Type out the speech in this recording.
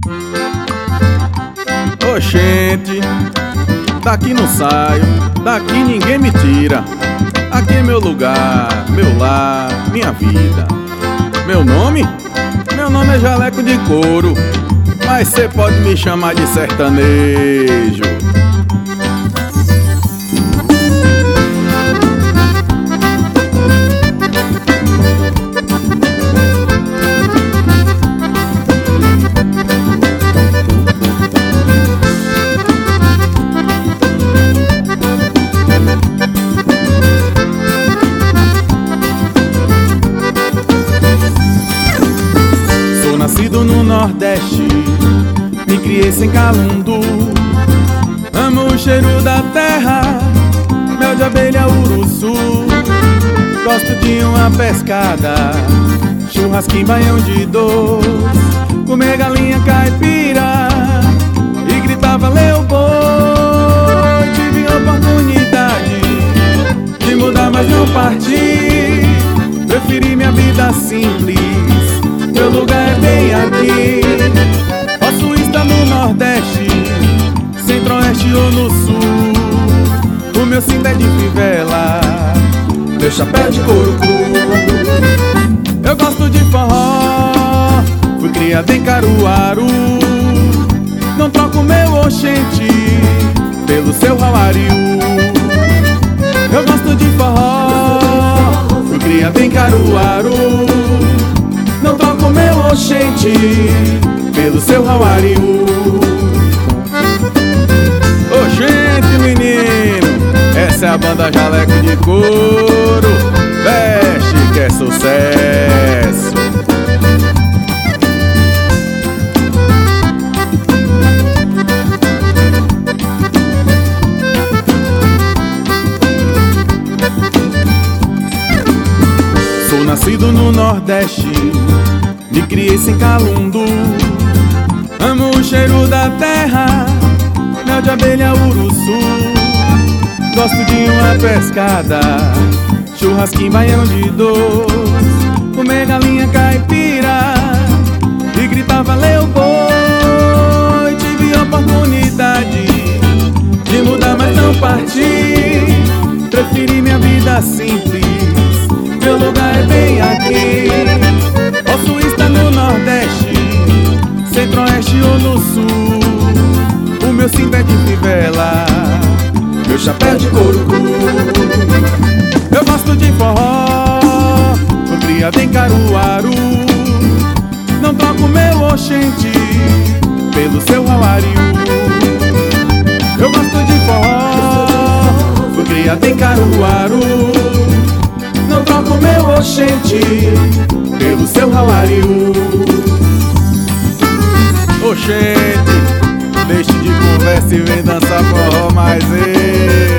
Oxente, daqui não saio, daqui ninguém me tira. Aqui é meu lugar, meu lar, minha vida. Meu nome? Meu nome é Jaleco de Couro, mas cê pode me chamar de sertanejo. Nascido no Nordeste, me criei sem calundu. Amo o cheiro da terra, mel de abelha, uruçu. Gosto de uma pescada, churrasquinho, baião de dois, comer galinha caipira e gritar valeu boi. Tive a oportunidade de mudar, mas não parti. Preferi minha vida simples, meu lugar é bem aqui. Posso estar no Nordeste, Centro-Oeste ou no Sul. O meu cinto é de fivela, meu chapéu de couro cru. Eu gosto de forró, fui criado em Caruaru. Não troco meu oxente pelo seu rauariu. Eu gosto de forró, fui criado em Caruaru. Não troco meu oxente pelo seu rauariu. Oxente, menino, essa é a banda Jaleco de Couro. Veste que é sucesso. Sou nascido no Nordeste, me criei sem calundu. Amo o cheiro da terra, mel de abelha, uruçu. Gosto de uma pescada, churrasquinho, baião de dois, comer galinha caipira e gritar valeu boi. Tive a oportunidade de mudar, mas não parti. Preferi minha vida simples, meu lugar é bem aqui. Posso estar no Nordeste, Centro-Oeste ou no Sul. O meu cinto é de fivela, meu chapéu de couro cru. Eu gosto de forró, fui criado em Caruaru. Não troco meu oxente pelo seu rauariu. Eu gosto de forró, fui criado em Caruaru. Não troco meu oxente pelo seu rauariu. Oxente, deixe de conversa e vem dançar forró mais.